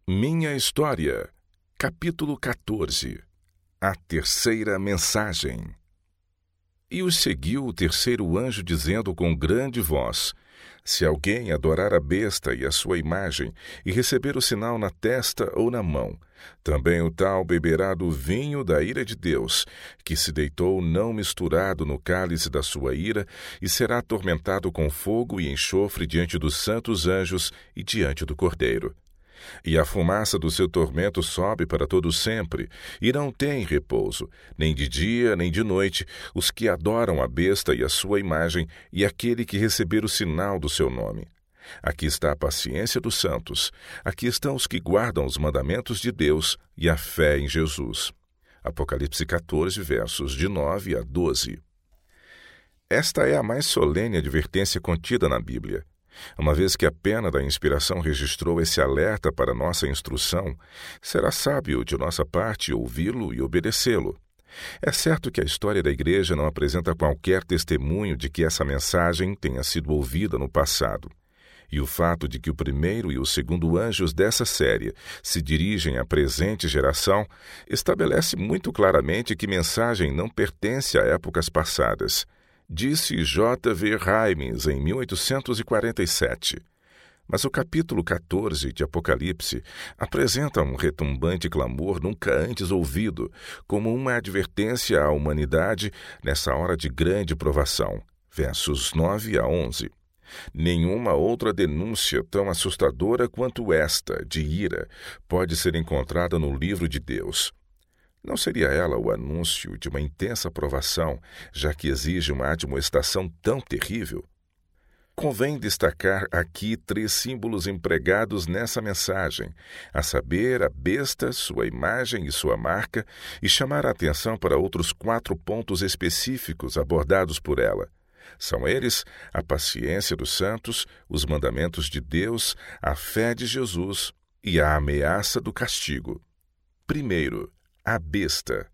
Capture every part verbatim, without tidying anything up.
Minha História, capítulo quatorze. A terceira mensagem. E os seguiu o terceiro anjo, dizendo com grande voz: Se alguém adorar a besta e a sua imagem, e receber o sinal na testa ou na mão, também o tal beberá do vinho da ira de Deus, que se deitou não misturado no cálice da sua ira, e será atormentado com fogo e enxofre diante dos santos anjos e diante do Cordeiro. E a fumaça do seu tormento sobe para todo sempre, e não tem repouso, nem de dia nem de noite, os que adoram a besta e a sua imagem, e aquele que receber o sinal do seu nome. Aqui está a paciência dos santos, aqui estão os que guardam os mandamentos de Deus e a fé em Jesus. Apocalipse quatorze, versos de nove a doze. Esta é a mais solene advertência contida na Bíblia. Uma vez que a pena da inspiração registrou esse alerta para nossa instrução, será sábio de nossa parte ouvi-lo e obedecê-lo. É certo que a história da Igreja não apresenta qualquer testemunho de que essa mensagem tenha sido ouvida no passado. E o fato de que o primeiro e o segundo anjos dessa série se dirigem à presente geração estabelece muito claramente que mensagem não pertence a épocas passadas. Disse J V Hymes em mil oitocentos e quarenta e sete. Mas o capítulo quatorze de Apocalipse apresenta um retumbante clamor nunca antes ouvido, como uma advertência à humanidade nessa hora de grande provação. Versos nove a onze. Nenhuma outra denúncia tão assustadora quanto esta, de ira, pode ser encontrada no livro de Deus. Não seria ela o anúncio de uma intensa provação, já que exige uma admoestação tão terrível? Convém destacar aqui três símbolos empregados nessa mensagem, a saber, a besta, sua imagem e sua marca, e chamar a atenção para outros quatro pontos específicos abordados por ela. São eles a paciência dos santos, os mandamentos de Deus, a fé de Jesus e a ameaça do castigo. Primeiro, a besta.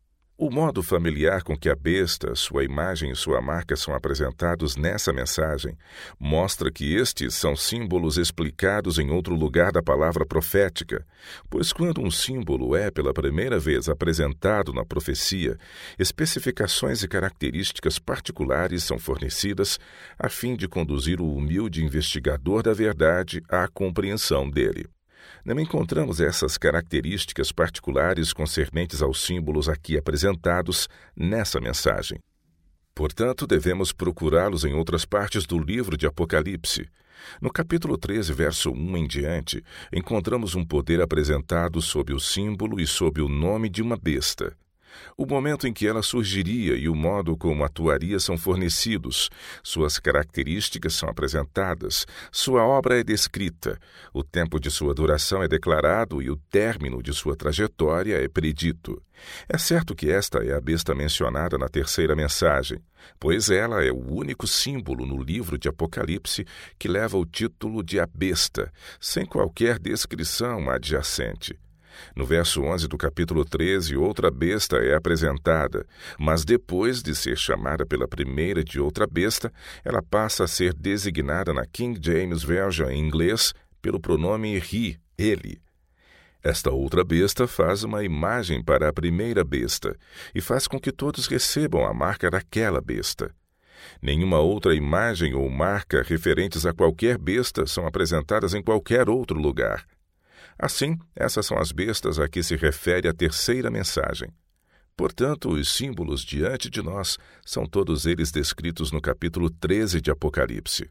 O modo familiar com que a besta, sua imagem e sua marca são apresentados nessa mensagem mostra que estes são símbolos explicados em outro lugar da palavra profética, pois quando um símbolo é pela primeira vez apresentado na profecia, especificações e características particulares são fornecidas a fim de conduzir o humilde investigador da verdade à compreensão dele. Não encontramos essas características particulares concernentes aos símbolos aqui apresentados nessa mensagem. Portanto, devemos procurá-los em outras partes do livro de Apocalipse. No capítulo treze, verso um em diante, encontramos um poder apresentado sob o símbolo e sob o nome de uma besta. O momento em que ela surgiria e o modo como atuaria são fornecidos, suas características são apresentadas, sua obra é descrita, o tempo de sua duração é declarado e o término de sua trajetória é predito. É certo que esta é a besta mencionada na terceira mensagem, pois ela é o único símbolo no livro de Apocalipse que leva o título de a besta, sem qualquer descrição adjacente. No verso onze do capítulo treze, outra besta é apresentada, mas depois de ser chamada pela primeira de outra besta, ela passa a ser designada na King James Version em inglês pelo pronome he, ele. Esta outra besta faz uma imagem para a primeira besta e faz com que todos recebam a marca daquela besta. Nenhuma outra imagem ou marca referentes a qualquer besta são apresentadas em qualquer outro lugar. Assim, essas são as bestas a que se refere a terceira mensagem. Portanto, os símbolos diante de nós são todos eles descritos no capítulo treze de Apocalipse.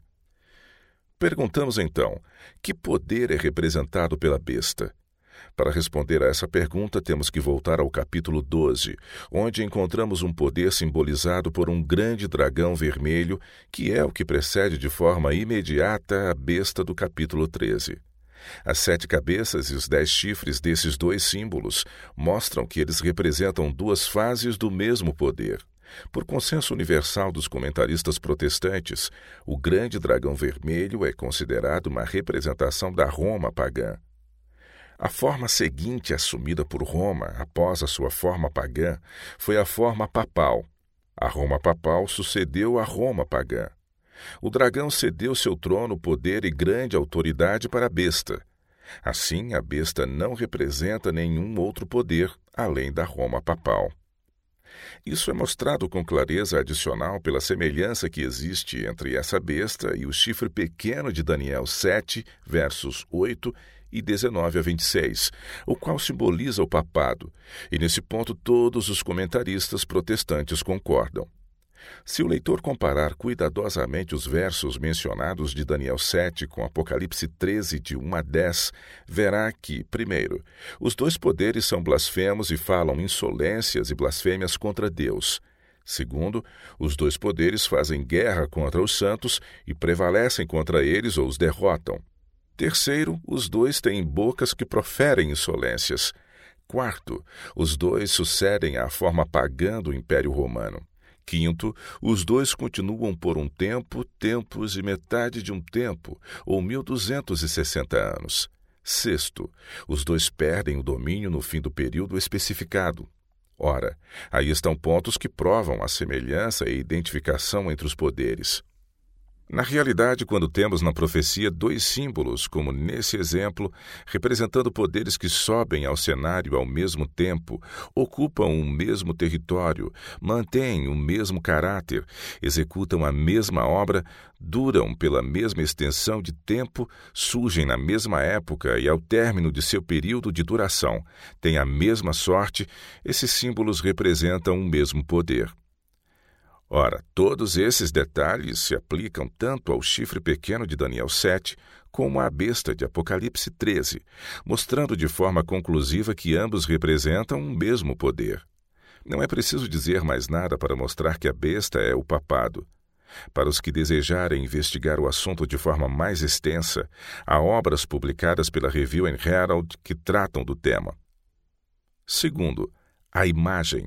Perguntamos então, que poder é representado pela besta? Para responder a essa pergunta, temos que voltar ao capítulo doze, onde encontramos um poder simbolizado por um grande dragão vermelho, que é o que precede de forma imediata a besta do capítulo treze. As sete cabeças e os dez chifres desses dois símbolos mostram que eles representam duas fases do mesmo poder. Por consenso universal dos comentaristas protestantes, o grande dragão vermelho é considerado uma representação da Roma pagã. A forma seguinte assumida por Roma após a sua forma pagã foi a forma papal. A Roma papal sucedeu a Roma pagã. O dragão cedeu seu trono, poder e grande autoridade para a besta. Assim, a besta não representa nenhum outro poder além da Roma papal. Isso é mostrado com clareza adicional pela semelhança que existe entre essa besta e o chifre pequeno de Daniel sete, versos oito e dezenove a vinte e seis, o qual simboliza o papado, e nesse ponto todos os comentaristas protestantes concordam. Se o leitor comparar cuidadosamente os versos mencionados de Daniel sete com Apocalipse treze, de um a dez, verá que, primeiro, os dois poderes são blasfemos e falam insolências e blasfêmias contra Deus. Segundo, os dois poderes fazem guerra contra os santos e prevalecem contra eles ou os derrotam. Terceiro, os dois têm bocas que proferem insolências. Quarto, os dois sucedem à forma pagã do Império Romano. Quinto, os dois continuam por um tempo, tempos e metade de um tempo, ou mil duzentos e sessenta anos. Sexto, os dois perdem o domínio no fim do período especificado. Ora, aí estão pontos que provam a semelhança e identificação entre os poderes. Na realidade, quando temos na profecia dois símbolos, como nesse exemplo, representando poderes que sobem ao cenário ao mesmo tempo, ocupam o mesmo território, mantêm o mesmo caráter, executam a mesma obra, duram pela mesma extensão de tempo, surgem na mesma época e ao término de seu período de duração, têm a mesma sorte, esses símbolos representam o mesmo poder. Ora, todos esses detalhes se aplicam tanto ao chifre pequeno de Daniel sete como à besta de Apocalipse treze, mostrando de forma conclusiva que ambos representam o mesmo poder. Não é preciso dizer mais nada para mostrar que a besta é o papado. Para os que desejarem investigar o assunto de forma mais extensa, há obras publicadas pela Review and Herald que tratam do tema. Segundo, a imagem.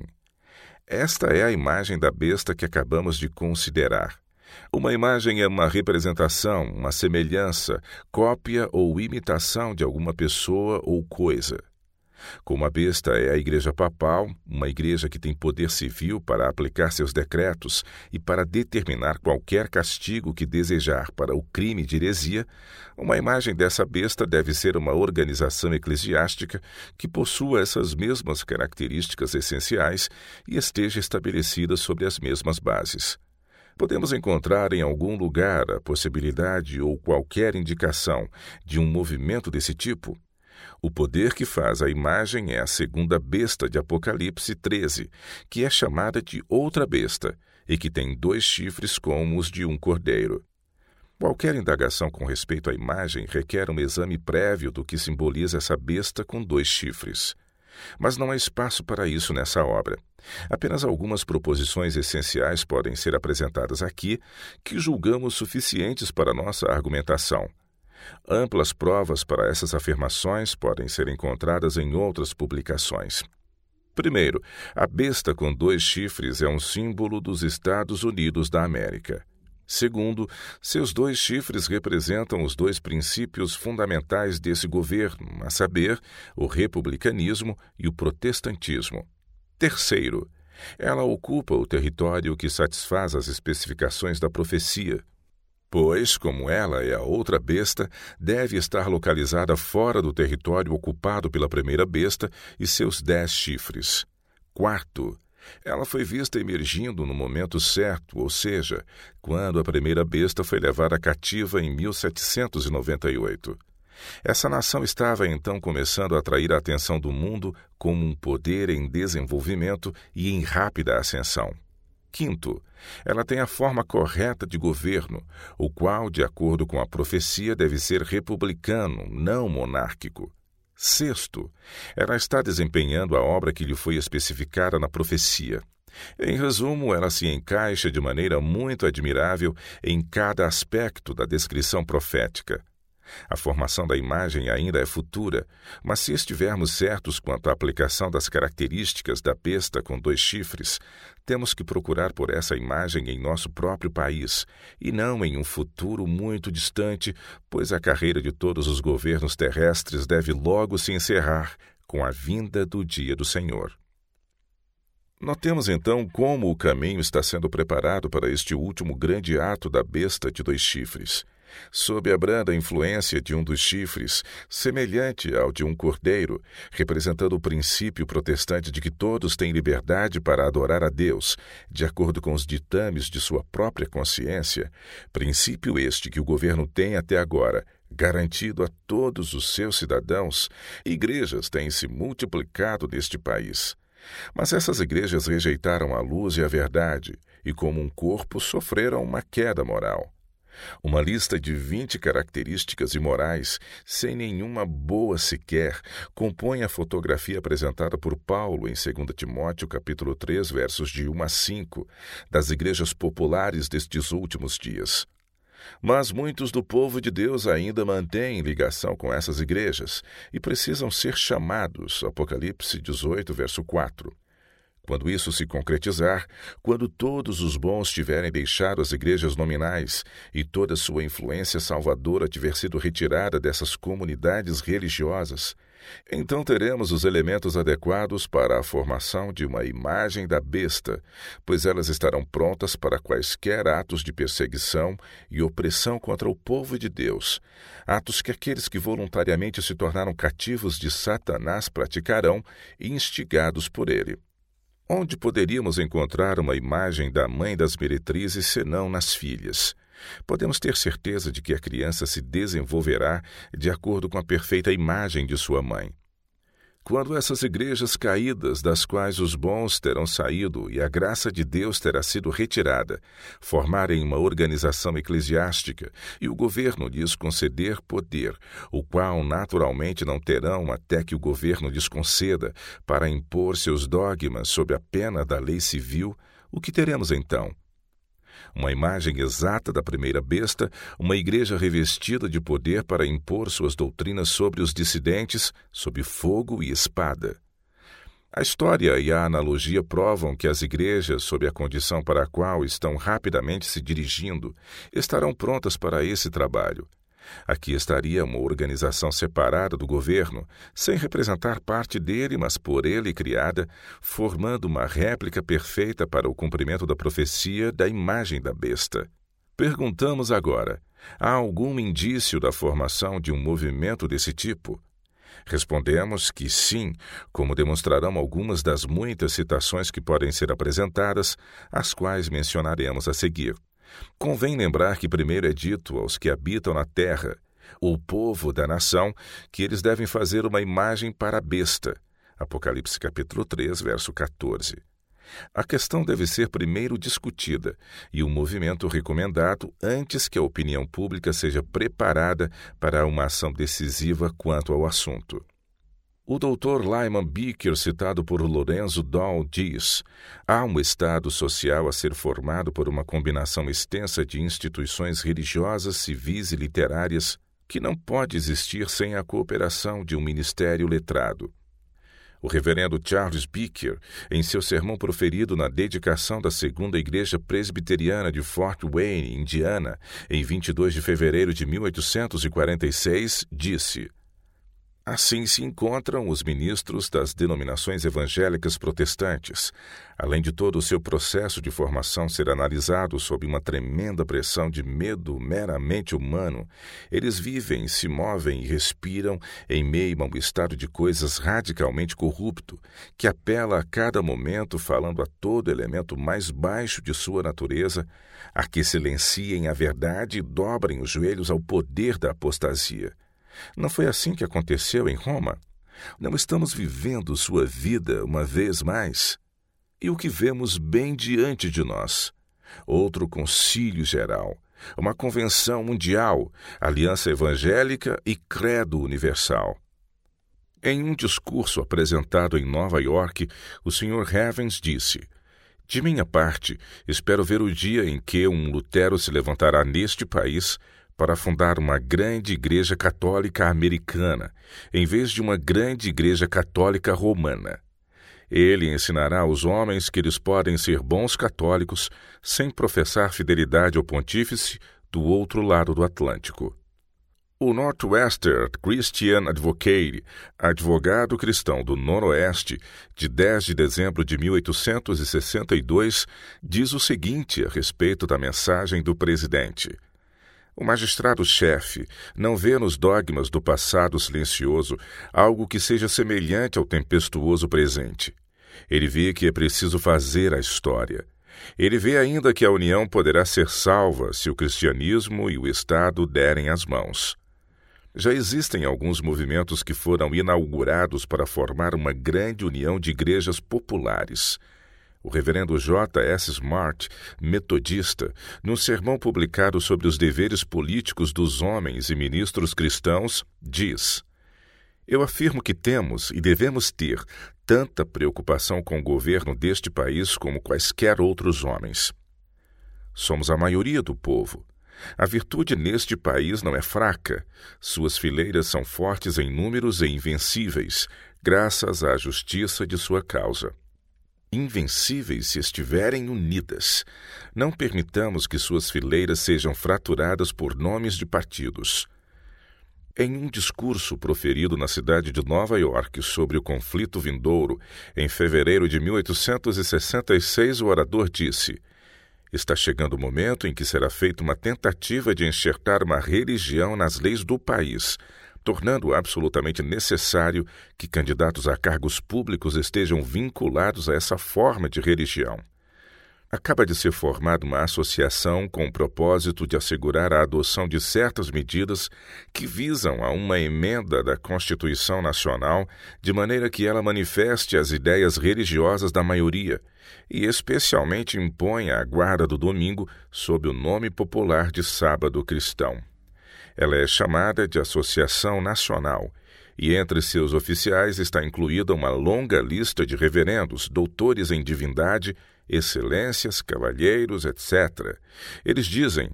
Esta é a imagem da besta que acabamos de considerar. Uma imagem é uma representação, uma semelhança, cópia ou imitação de alguma pessoa ou coisa. Como a besta é a Igreja Papal, uma igreja que tem poder civil para aplicar seus decretos e para determinar qualquer castigo que desejar para o crime de heresia, uma imagem dessa besta deve ser uma organização eclesiástica que possua essas mesmas características essenciais e esteja estabelecida sobre as mesmas bases. Podemos encontrar em algum lugar a possibilidade ou qualquer indicação de um movimento desse tipo? O poder que faz a imagem é a segunda besta de Apocalipse treze, que é chamada de outra besta e que tem dois chifres como os de um cordeiro. Qualquer indagação com respeito à imagem requer um exame prévio do que simboliza essa besta com dois chifres. Mas não há espaço para isso nessa obra. Apenas algumas proposições essenciais podem ser apresentadas aqui, que julgamos suficientes para nossa argumentação. Amplas provas para essas afirmações podem ser encontradas em outras publicações. Primeiro, a besta com dois chifres é um símbolo dos Estados Unidos da América. Segundo, seus dois chifres representam os dois princípios fundamentais desse governo, a saber, o republicanismo e o protestantismo. Terceiro, ela ocupa o território que satisfaz as especificações da profecia, pois, como ela é a outra besta, deve estar localizada fora do território ocupado pela primeira besta e seus dez chifres. Quarto, ela foi vista emergindo no momento certo, ou seja, quando a primeira besta foi levada cativa em mil setecentos e noventa e oito. Essa nação estava então começando a atrair a atenção do mundo como um poder em desenvolvimento e em rápida ascensão. Quinto, ela tem a forma correta de governo, o qual, de acordo com a profecia, deve ser republicano, não monárquico. Sexto, ela está desempenhando a obra que lhe foi especificada na profecia. Em resumo, ela se encaixa de maneira muito admirável em cada aspecto da descrição profética. A formação da imagem ainda é futura, mas se estivermos certos quanto à aplicação das características da besta com dois chifres, temos que procurar por essa imagem em nosso próprio país, e não em um futuro muito distante, pois a carreira de todos os governos terrestres deve logo se encerrar com a vinda do dia do Senhor. Notemos então como o caminho está sendo preparado para este último grande ato da besta de dois chifres. Sob a branda influência de um dos chifres, semelhante ao de um cordeiro, representando o princípio protestante de que todos têm liberdade para adorar a Deus, de acordo com os ditames de sua própria consciência, princípio este que o governo tem até agora, garantido a todos os seus cidadãos, igrejas têm se multiplicado neste país. Mas essas igrejas rejeitaram a luz e a verdade, e como um corpo sofreram uma queda moral. Uma lista de vinte características imorais, sem nenhuma boa sequer, compõe a fotografia apresentada por Paulo em dois Timóteo capítulo três, versos de um a cinco, das igrejas populares destes últimos dias. Mas muitos do povo de Deus ainda mantêm ligação com essas igrejas e precisam ser chamados, Apocalipse dezoito, verso quatro. Quando isso se concretizar, quando todos os bons tiverem deixado as igrejas nominais e toda sua influência salvadora tiver sido retirada dessas comunidades religiosas, então teremos os elementos adequados para a formação de uma imagem da besta, pois elas estarão prontas para quaisquer atos de perseguição e opressão contra o povo de Deus, atos que aqueles que voluntariamente se tornaram cativos de Satanás praticarão, instigados por ele. Onde poderíamos encontrar uma imagem da mãe das meretrizes senão nas filhas? Podemos ter certeza de que a criança se desenvolverá de acordo com a perfeita imagem de sua mãe. Quando essas igrejas caídas, das quais os bons terão saído e a graça de Deus terá sido retirada, formarem uma organização eclesiástica e o governo lhes conceder poder, o qual naturalmente não terão até que o governo lhes conceda para impor seus dogmas sob a pena da lei civil, o que teremos então? Uma imagem exata da primeira besta, uma igreja revestida de poder para impor suas doutrinas sobre os dissidentes, sob fogo e espada. A história e a analogia provam que as igrejas, sob a condição para a qual estão rapidamente se dirigindo, estarão prontas para esse trabalho. Aqui estaria uma organização separada do governo, sem representar parte dele, mas por ele criada, formando uma réplica perfeita para o cumprimento da profecia da imagem da besta. Perguntamos agora, há algum indício da formação de um movimento desse tipo? Respondemos que sim, como demonstrarão algumas das muitas citações que podem ser apresentadas, as quais mencionaremos a seguir. Convém lembrar que primeiro é dito aos que habitam na terra, o povo da nação, que eles devem fazer uma imagem para a besta. Apocalipse capítulo três, verso quatorze. A questão deve ser primeiro discutida e o movimento recomendado antes que a opinião pública seja preparada para uma ação decisiva quanto ao assunto. O doutor Lyman Beecher, citado por Lorenzo Doll, diz: há um estado social a ser formado por uma combinação extensa de instituições religiosas, civis e literárias que não pode existir sem a cooperação de um ministério letrado. O reverendo Charles Beecher, em seu sermão proferido na dedicação da Segunda Igreja Presbiteriana de Fort Wayne, Indiana, em vinte e dois de fevereiro de mil oitocentos e quarenta e seis, disse: assim se encontram os ministros das denominações evangélicas protestantes. Além de todo o seu processo de formação ser analisado sob uma tremenda pressão de medo meramente humano, eles vivem, se movem e respiram em meio a um estado de coisas radicalmente corrupto, que apela a cada momento falando a todo elemento mais baixo de sua natureza, a que silenciem a verdade e dobrem os joelhos ao poder da apostasia. Não foi assim que aconteceu em Roma? Não estamos vivendo sua vida uma vez mais? E o que vemos bem diante de nós? Outro concílio geral, uma convenção mundial, aliança evangélica e credo universal. Em um discurso apresentado em Nova York, o senhor Havens disse: de minha parte, espero ver o dia em que um Lutero se levantará neste país para fundar uma grande igreja católica americana, em vez de uma grande igreja católica romana. Ele ensinará aos homens que eles podem ser bons católicos sem professar fidelidade ao pontífice do outro lado do Atlântico. O Northwestern Christian Advocate, advogado cristão do Noroeste, de dez de dezembro de mil oitocentos e sessenta e dois, diz o seguinte a respeito da mensagem do presidente: O magistrado-chefe não vê nos dogmas do passado silencioso algo que seja semelhante ao tempestuoso presente. Ele vê que é preciso fazer a história. Ele vê ainda que a União poderá ser salva se o cristianismo e o Estado derem as mãos. Já existem alguns movimentos que foram inaugurados para formar uma grande união de igrejas populares. O reverendo J S Smart, metodista, num sermão publicado sobre os deveres políticos dos homens e ministros cristãos, diz: Eu afirmo que temos e devemos ter tanta preocupação com o governo deste país como quaisquer outros homens. Somos a maioria do povo. A virtude neste país não é fraca. Suas fileiras são fortes em números e invencíveis, graças à justiça de sua causa. Invencíveis se estiverem unidas. Não permitamos que suas fileiras sejam fraturadas por nomes de partidos. Em um discurso proferido na cidade de Nova York sobre o conflito vindouro, em fevereiro de mil oitocentos e sessenta e seis, o orador disse: Está chegando o momento em que será feita uma tentativa de enxertar uma religião nas leis do país, tornando absolutamente necessário que candidatos a cargos públicos estejam vinculados a essa forma de religião. Acaba de ser formada uma associação com o propósito de assegurar a adoção de certas medidas que visam a uma emenda da Constituição Nacional, de maneira que ela manifeste as ideias religiosas da maioria e especialmente imponha a guarda do domingo sob o nome popular de sábado cristão. Ela é chamada de Associação Nacional, e entre seus oficiais está incluída uma longa lista de reverendos, doutores em divindade, excelências, cavalheiros, etcétera. Eles dizem: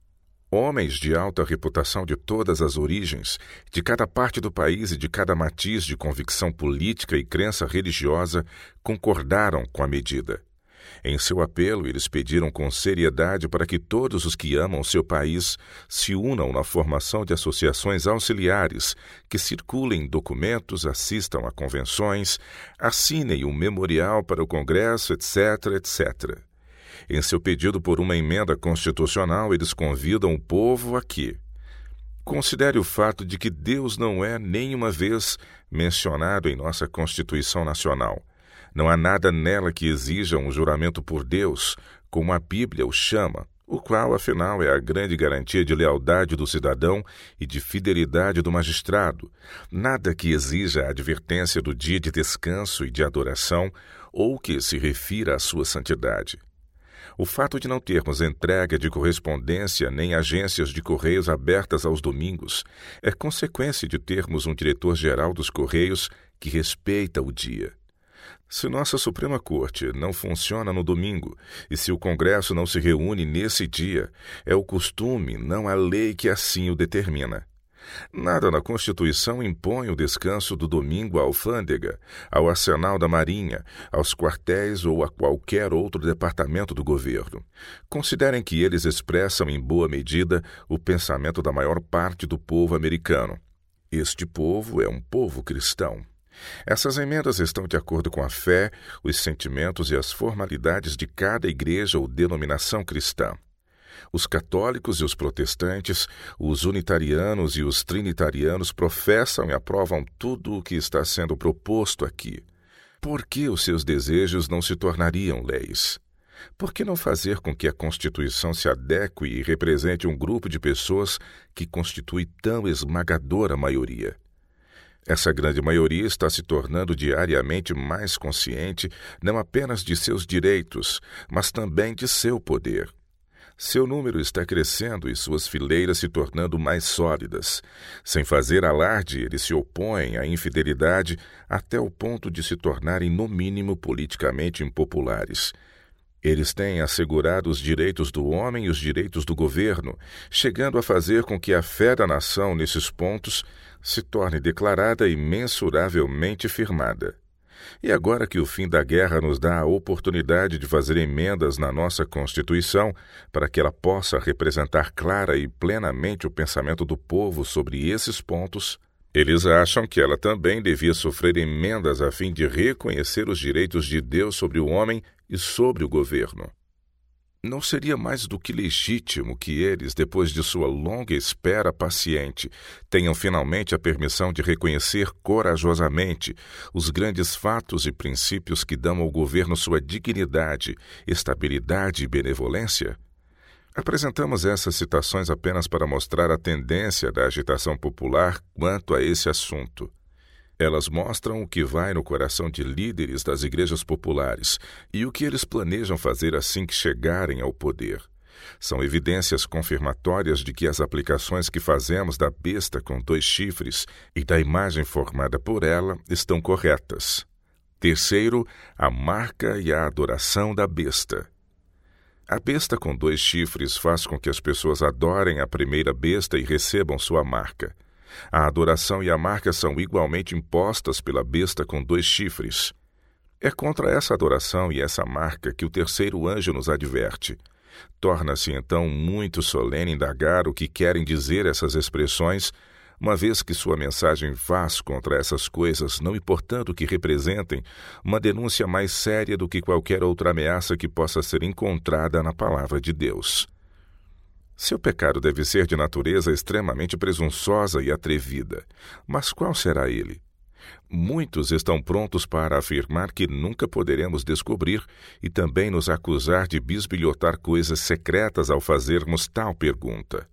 homens de alta reputação de todas as origens, de cada parte do país e de cada matiz de convicção política e crença religiosa, concordaram com a medida. Em seu apelo, eles pediram com seriedade para que todos os que amam seu país se unam na formação de associações auxiliares, que circulem documentos, assistam a convenções, assinem um memorial para o Congresso, etc, etcétera. Em seu pedido por uma emenda constitucional, eles convidam o povo a que considere o fato de que Deus não é nenhuma vez mencionado em nossa Constituição Nacional. Não há nada nela que exija um juramento por Deus, como a Bíblia o chama, o qual, afinal, é a grande garantia de lealdade do cidadão e de fidelidade do magistrado. Nada que exija a advertência do dia de descanso e de adoração, ou que se refira à sua santidade. O fato de não termos entrega de correspondência nem agências de correios abertas aos domingos é consequência de termos um diretor-geral dos Correios que respeita o dia. Se nossa Suprema Corte não funciona no domingo e se o Congresso não se reúne nesse dia, é o costume, não a lei, que assim o determina. Nada na Constituição impõe o descanso do domingo à alfândega, ao arsenal da Marinha, aos quartéis ou a qualquer outro departamento do governo. Considerem que eles expressam em boa medida o pensamento da maior parte do povo americano. Este povo é um povo cristão. Essas emendas estão de acordo com a fé, os sentimentos e as formalidades de cada igreja ou denominação cristã. Os católicos e os protestantes, os unitarianos e os trinitarianos professam e aprovam tudo o que está sendo proposto aqui. Por que os seus desejos não se tornariam leis? Por que não fazer com que a Constituição se adeque e represente um grupo de pessoas que constitui tão esmagadora maioria? Essa grande maioria está se tornando diariamente mais consciente não apenas de seus direitos, mas também de seu poder. Seu número está crescendo e suas fileiras se tornando mais sólidas. Sem fazer alarde, eles se opõem à infidelidade até o ponto de se tornarem, no mínimo, politicamente impopulares. Eles têm assegurado os direitos do homem e os direitos do governo, chegando a fazer com que a fé da nação nesses pontos se torne declarada e mensuravelmente firmada. E agora que o fim da guerra nos dá a oportunidade de fazer emendas na nossa Constituição para que ela possa representar clara e plenamente o pensamento do povo sobre esses pontos, eles acham que ela também devia sofrer emendas a fim de reconhecer os direitos de Deus sobre o homem e sobre o governo. Não seria mais do que legítimo que eles, depois de sua longa espera paciente, tenham finalmente a permissão de reconhecer corajosamente os grandes fatos e princípios que dão ao governo sua dignidade, estabilidade e benevolência? Apresentamos essas citações apenas para mostrar a tendência da agitação popular quanto a esse assunto. Elas mostram o que vai no coração de líderes das igrejas populares e o que eles planejam fazer assim que chegarem ao poder. São evidências confirmatórias de que as aplicações que fazemos da besta com dois chifres e da imagem formada por ela estão corretas. Terceiro, a marca e a adoração da besta. A besta com dois chifres faz com que as pessoas adorem a primeira besta e recebam sua marca. A adoração e a marca são igualmente impostas pela besta com dois chifres. É contra essa adoração e essa marca que o terceiro anjo nos adverte. Torna-se então muito solene indagar o que querem dizer essas expressões, uma vez que sua mensagem faz contra essas coisas, não importando o que representem, uma denúncia mais séria do que qualquer outra ameaça que possa ser encontrada na palavra de Deus. Seu pecado deve ser de natureza extremamente presunçosa e atrevida. Mas qual será ele? Muitos estão prontos para afirmar que nunca poderemos descobrir e também nos acusar de bisbilhotar coisas secretas ao fazermos tal pergunta.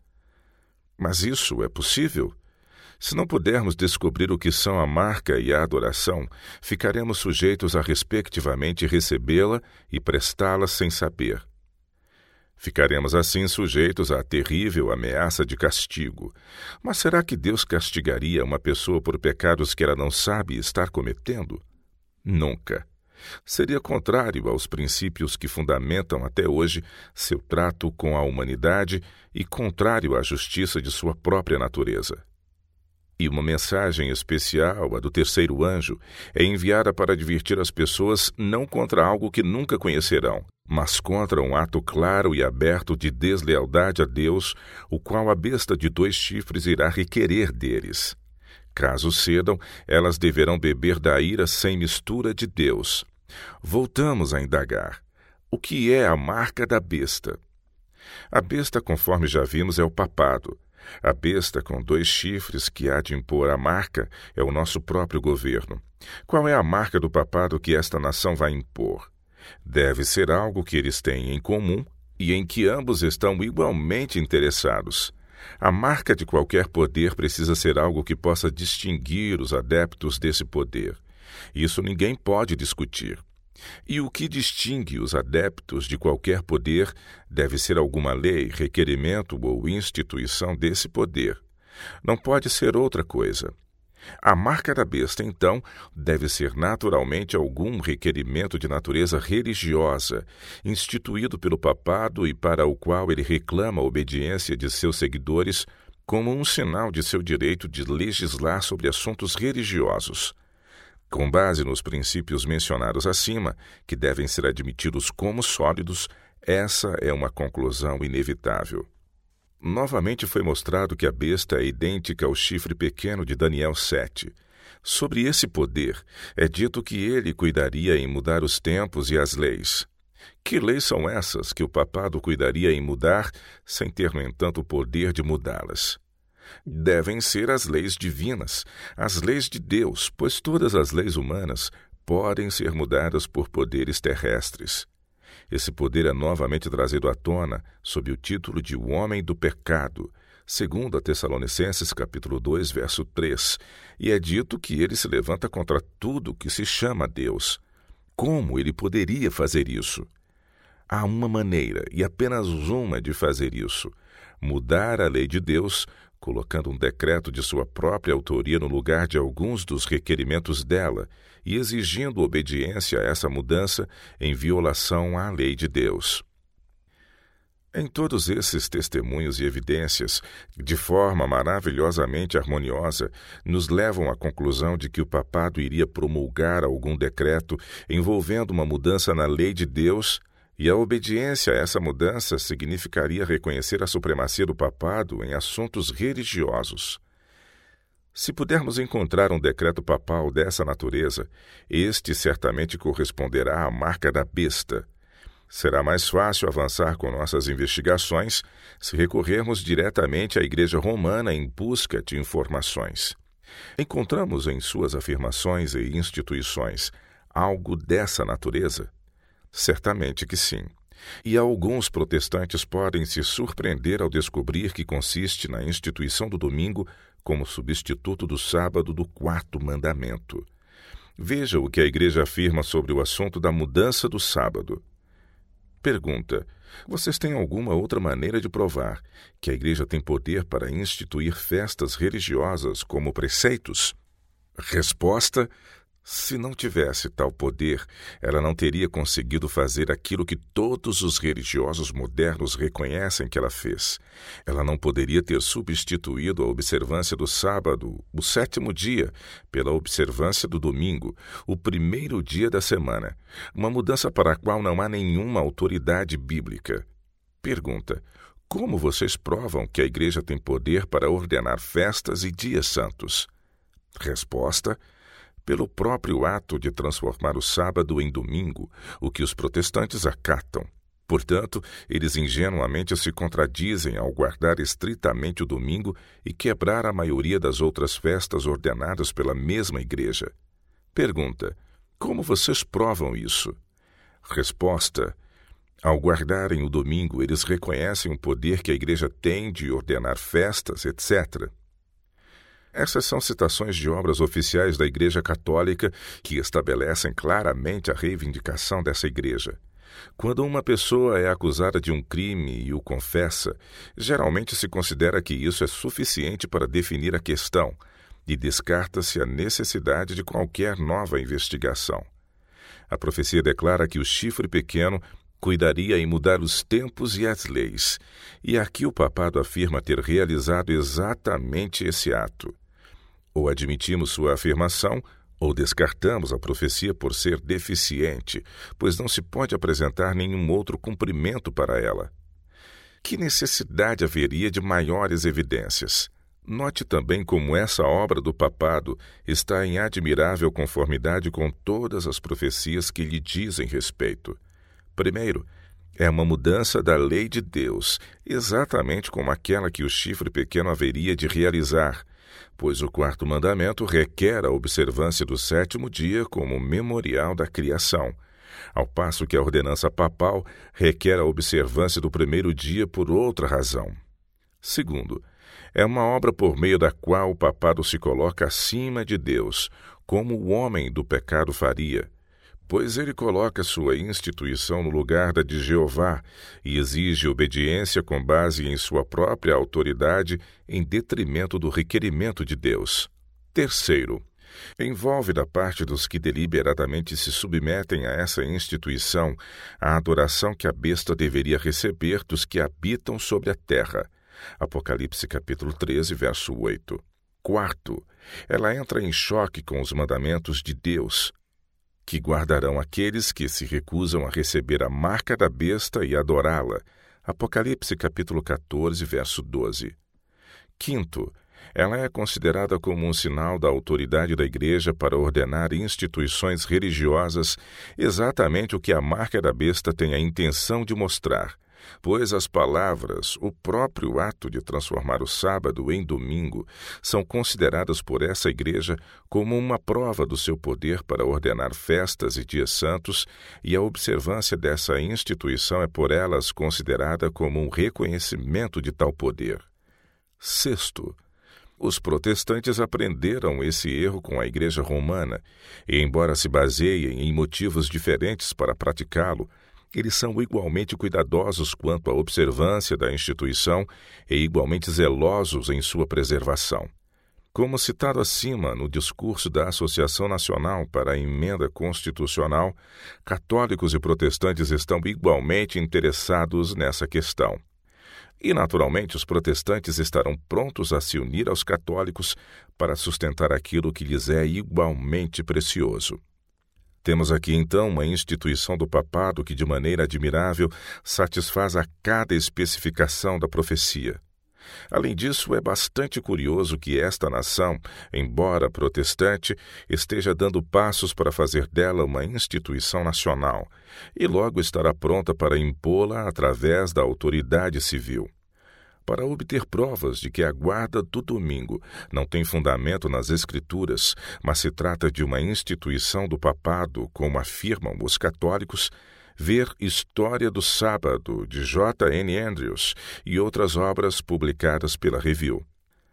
Mas isso é possível? Se não pudermos descobrir o que são a marca e a adoração, ficaremos sujeitos a respectivamente recebê-la e prestá-la sem saber. Ficaremos assim sujeitos à terrível ameaça de castigo. Mas será que Deus castigaria uma pessoa por pecados que ela não sabe estar cometendo? Nunca. Seria contrário aos princípios que fundamentam até hoje seu trato com a humanidade e contrário à justiça de sua própria natureza. E uma mensagem especial, a do terceiro anjo, é enviada para advertir as pessoas não contra algo que nunca conhecerão, mas contra um ato claro e aberto de deslealdade a Deus, o qual a besta de dois chifres irá requerer deles. Caso cedam, elas deverão beber da ira sem mistura de Deus. Voltamos a indagar. O que é a marca da besta? A besta, conforme já vimos, é o papado. A besta com dois chifres que há de impor a marca é o nosso próprio governo. Qual é a marca do papado que esta nação vai impor? Deve ser algo que eles têm em comum e em que ambos estão igualmente interessados. A marca de qualquer poder precisa ser algo que possa distinguir os adeptos desse poder. Isso ninguém pode discutir. E o que distingue os adeptos de qualquer poder deve ser alguma lei, requerimento ou instituição desse poder. Não pode ser outra coisa. A marca da besta, então, deve ser naturalmente algum requerimento de natureza religiosa, instituído pelo papado e para o qual ele reclama a obediência de seus seguidores como um sinal de seu direito de legislar sobre assuntos religiosos. Com base nos princípios mencionados acima, que devem ser admitidos como sólidos, essa é uma conclusão inevitável. Novamente foi mostrado que a besta é idêntica ao chifre pequeno de Daniel sete. Sobre esse poder, é dito que ele cuidaria em mudar os tempos e as leis. Que leis são essas que o papado cuidaria em mudar, sem ter, no entanto, o poder de mudá-las? Devem ser as leis divinas, as leis de Deus, pois todas as leis humanas podem ser mudadas por poderes terrestres. Esse poder é novamente trazido à tona sob o título de O Homem do Pecado, segundo a Tessalonicenses capítulo dois, verso três, e é dito que ele se levanta contra tudo que se chama Deus. Como ele poderia fazer isso? Há uma maneira, e apenas uma, de fazer isso: mudar a lei de Deus, colocando um decreto de sua própria autoria no lugar de alguns dos requerimentos dela e exigindo obediência a essa mudança em violação à lei de Deus. Em todos esses testemunhos e evidências, de forma maravilhosamente harmoniosa, nos levam à conclusão de que o papado iria promulgar algum decreto envolvendo uma mudança na lei de Deus, e a obediência a essa mudança significaria reconhecer a supremacia do papado em assuntos religiosos. Se pudermos encontrar um decreto papal dessa natureza, este certamente corresponderá à marca da besta. Será mais fácil avançar com nossas investigações se recorrermos diretamente à Igreja Romana em busca de informações. Encontramos em suas afirmações e instituições algo dessa natureza? Certamente que sim. E alguns protestantes podem se surpreender ao descobrir que consiste na instituição do domingo como substituto do sábado do quarto mandamento. Veja o que a Igreja afirma sobre o assunto da mudança do sábado. Pergunta: vocês têm alguma outra maneira de provar que a Igreja tem poder para instituir festas religiosas como preceitos? Resposta: se não tivesse tal poder, ela não teria conseguido fazer aquilo que todos os religiosos modernos reconhecem que ela fez. Ela não poderia ter substituído a observância do sábado, o sétimo dia, pela observância do domingo, o primeiro dia da semana, uma mudança para a qual não há nenhuma autoridade bíblica. Pergunta: como vocês provam que a Igreja tem poder para ordenar festas e dias santos? Resposta: pelo próprio ato de transformar o sábado em domingo, o que os protestantes acatam. Portanto, eles ingenuamente se contradizem ao guardar estritamente o domingo e quebrar a maioria das outras festas ordenadas pela mesma Igreja. Pergunta: como vocês provam isso? Resposta: ao guardarem o domingo, eles reconhecem o poder que a Igreja tem de ordenar festas, etcétera. Essas são citações de obras oficiais da Igreja Católica que estabelecem claramente a reivindicação dessa Igreja. Quando uma pessoa é acusada de um crime e o confessa, geralmente se considera que isso é suficiente para definir a questão e descarta-se a necessidade de qualquer nova investigação. A profecia declara que o chifre pequeno cuidaria em mudar os tempos e as leis, e aqui o papado afirma ter realizado exatamente esse ato. Ou admitimos sua afirmação, ou descartamos a profecia por ser deficiente, pois não se pode apresentar nenhum outro cumprimento para ela. Que necessidade haveria de maiores evidências? Note também como essa obra do papado está em admirável conformidade com todas as profecias que lhe dizem respeito. Primeiro, é uma mudança da lei de Deus, exatamente como aquela que o chifre pequeno haveria de realizar, pois o quarto mandamento requer a observância do sétimo dia como memorial da criação, ao passo que a ordenança papal requer a observância do primeiro dia por outra razão. Segundo, é uma obra por meio da qual o papado se coloca acima de Deus, como o homem do pecado faria, pois ele coloca sua instituição no lugar da de Jeová e exige obediência com base em sua própria autoridade em detrimento do requerimento de Deus. Terceiro, envolve da parte dos que deliberadamente se submetem a essa instituição a adoração que a besta deveria receber dos que habitam sobre a terra. Apocalipse capítulo treze, verso oito. Quarto, ela entra em choque com os mandamentos de Deus, que guardarão aqueles que se recusam a receber a marca da besta e adorá-la. Apocalipse capítulo quatorze, verso doze. Quinto, ela é considerada como um sinal da autoridade da Igreja para ordenar instituições religiosas exatamente o que a marca da besta tem a intenção de mostrar, pois as palavras, o próprio ato de transformar o sábado em domingo, são consideradas por essa Igreja como uma prova do seu poder para ordenar festas e dias santos, e a observância dessa instituição é por elas considerada como um reconhecimento de tal poder. Sexto, os protestantes aprenderam esse erro com a Igreja Romana, e embora se baseiem em motivos diferentes para praticá-lo, eles são igualmente cuidadosos quanto à observância da instituição e igualmente zelosos em sua preservação. Como citado acima no discurso da Associação Nacional para a Emenda Constitucional, católicos e protestantes estão igualmente interessados nessa questão. E, naturalmente, os protestantes estarão prontos a se unir aos católicos para sustentar aquilo que lhes é igualmente precioso. Temos aqui, então, uma instituição do papado que, de maneira admirável, satisfaz a cada especificação da profecia. Além disso, é bastante curioso que esta nação, embora protestante, esteja dando passos para fazer dela uma instituição nacional, e logo estará pronta para impô-la através da autoridade civil. Para obter provas de que a guarda do domingo não tem fundamento nas Escrituras, mas se trata de uma instituição do papado, como afirmam os católicos, ver História do Sábado, de J N Andrews, e outras obras publicadas pela Review.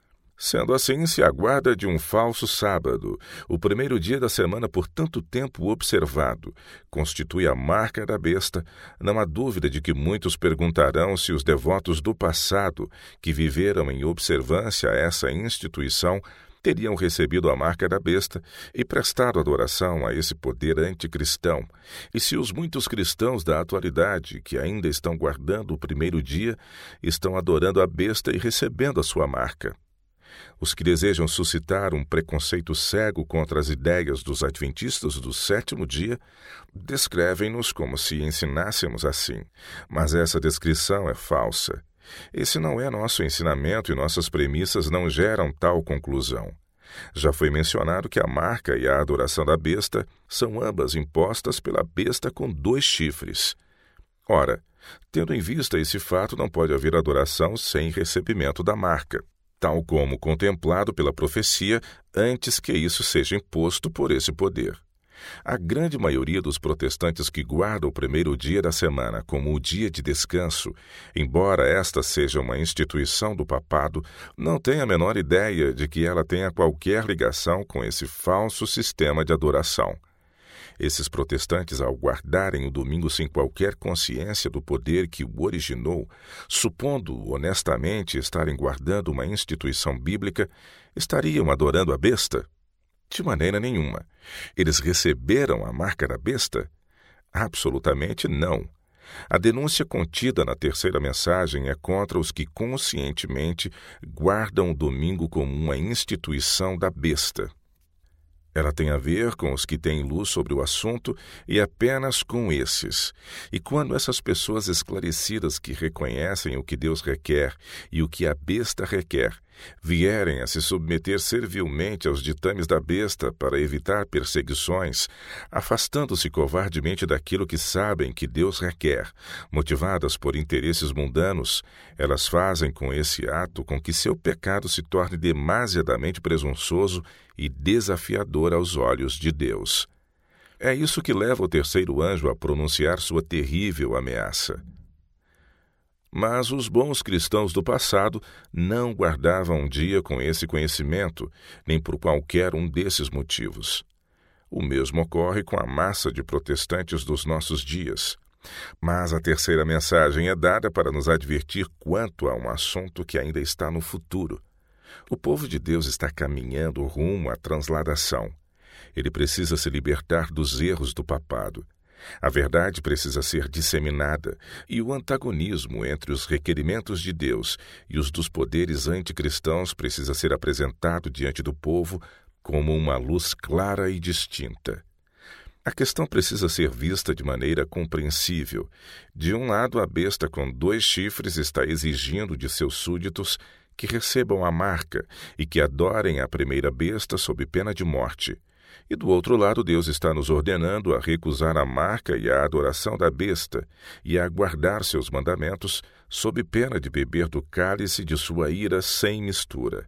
Sendo assim, se a guarda de um falso sábado, o primeiro dia da semana por tanto tempo observado, constitui a marca da besta, não há dúvida de que muitos perguntarão se os devotos do passado, que viveram em observância a essa instituição, teriam recebido a marca da besta e prestado adoração a esse poder anticristão, e se os muitos cristãos da atualidade, que ainda estão guardando o primeiro dia, estão adorando a besta e recebendo a sua marca. Os que desejam suscitar um preconceito cego contra as ideias dos adventistas do sétimo dia descrevem-nos como se ensinássemos assim, mas essa descrição é falsa. Esse não é nosso ensinamento e nossas premissas não geram tal conclusão. Já foi mencionado que a marca e a adoração da besta são ambas impostas pela besta com dois chifres. Ora, tendo em vista esse fato, não pode haver adoração sem recebimento da marca, tal como contemplado pela profecia antes que isso seja imposto por esse poder. A grande maioria dos protestantes que guardam o primeiro dia da semana como o dia de descanso, embora esta seja uma instituição do papado, não tem a menor ideia de que ela tenha qualquer ligação com esse falso sistema de adoração. Esses protestantes, ao guardarem o domingo sem qualquer consciência do poder que o originou, supondo honestamente estarem guardando uma instituição bíblica, estariam adorando a besta? De maneira nenhuma. Eles receberam a marca da besta? Absolutamente não. A denúncia contida na terceira mensagem é contra os que conscientemente guardam o domingo como uma instituição da besta. Ela tem a ver com os que têm luz sobre o assunto e apenas com esses. E quando essas pessoas esclarecidas que reconhecem o que Deus requer e o que a besta requer, vierem a se submeter servilmente aos ditames da besta para evitar perseguições, afastando-se covardemente daquilo que sabem que Deus requer, motivadas por interesses mundanos, elas fazem com esse ato com que seu pecado se torne demasiadamente presunçoso e desafiador aos olhos de Deus. É isso que leva o terceiro anjo a pronunciar sua terrível ameaça. Mas os bons cristãos do passado não guardavam um dia com esse conhecimento, nem por qualquer um desses motivos. O mesmo ocorre com a massa de protestantes dos nossos dias. Mas a terceira mensagem é dada para nos advertir quanto a um assunto que ainda está no futuro. O povo de Deus está caminhando rumo à transladação. Ele precisa se libertar dos erros do papado. A verdade precisa ser disseminada e o antagonismo entre os requerimentos de Deus e os dos poderes anticristãos precisa ser apresentado diante do povo como uma luz clara e distinta. A questão precisa ser vista de maneira compreensível. De um lado, a besta com dois chifres está exigindo de seus súditos que recebam a marca e que adorem a primeira besta sob pena de morte. E do outro lado, Deus está nos ordenando a recusar a marca e a adoração da besta e a guardar seus mandamentos sob pena de beber do cálice de sua ira sem mistura.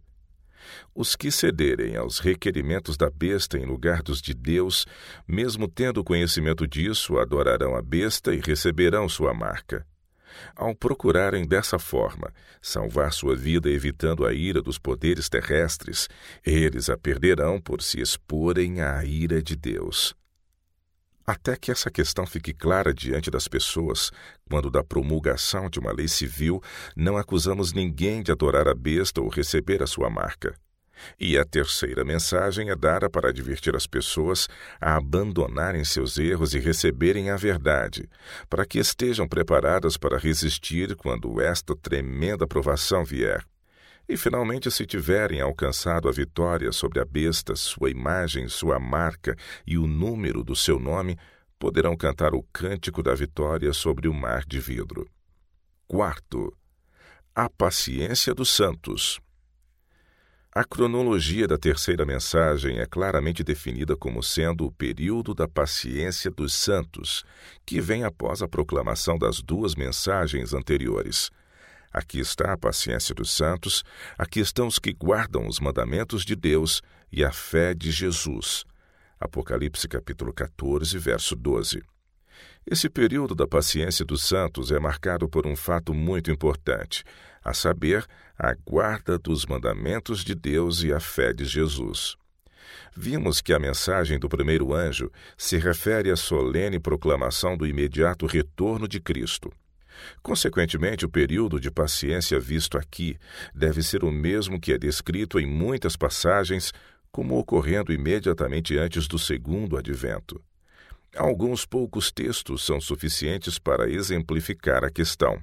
Os que cederem aos requerimentos da besta em lugar dos de Deus, mesmo tendo conhecimento disso, adorarão a besta e receberão sua marca. Ao procurarem dessa forma salvar sua vida evitando a ira dos poderes terrestres, eles a perderão por se exporem à ira de Deus. Até que essa questão fique clara diante das pessoas, quando da promulgação de uma lei civil não acusamos ninguém de adorar a besta ou receber a sua marca. E a terceira mensagem é dada para advertir as pessoas a abandonarem seus erros e receberem a verdade, para que estejam preparadas para resistir quando esta tremenda provação vier. E, finalmente, se tiverem alcançado a vitória sobre a besta, sua imagem, sua marca e o número do seu nome, poderão cantar o cântico da vitória sobre o mar de vidro. Quarto, A paciência dos santos. A cronologia da terceira mensagem é claramente definida como sendo o período da paciência dos santos, que vem após a proclamação das duas mensagens anteriores. Aqui está a paciência dos santos, aqui estão os que guardam os mandamentos de Deus e a fé de Jesus. Apocalipse capítulo quatorze, verso doze. Esse período da paciência dos santos é marcado por um fato muito importante, a saber, a guarda dos mandamentos de Deus e a fé de Jesus. Vimos que a mensagem do primeiro anjo se refere à solene proclamação do imediato retorno de Cristo. Consequentemente, o período de paciência visto aqui deve ser o mesmo que é descrito em muitas passagens, como ocorrendo imediatamente antes do segundo advento. Alguns poucos textos são suficientes para exemplificar a questão.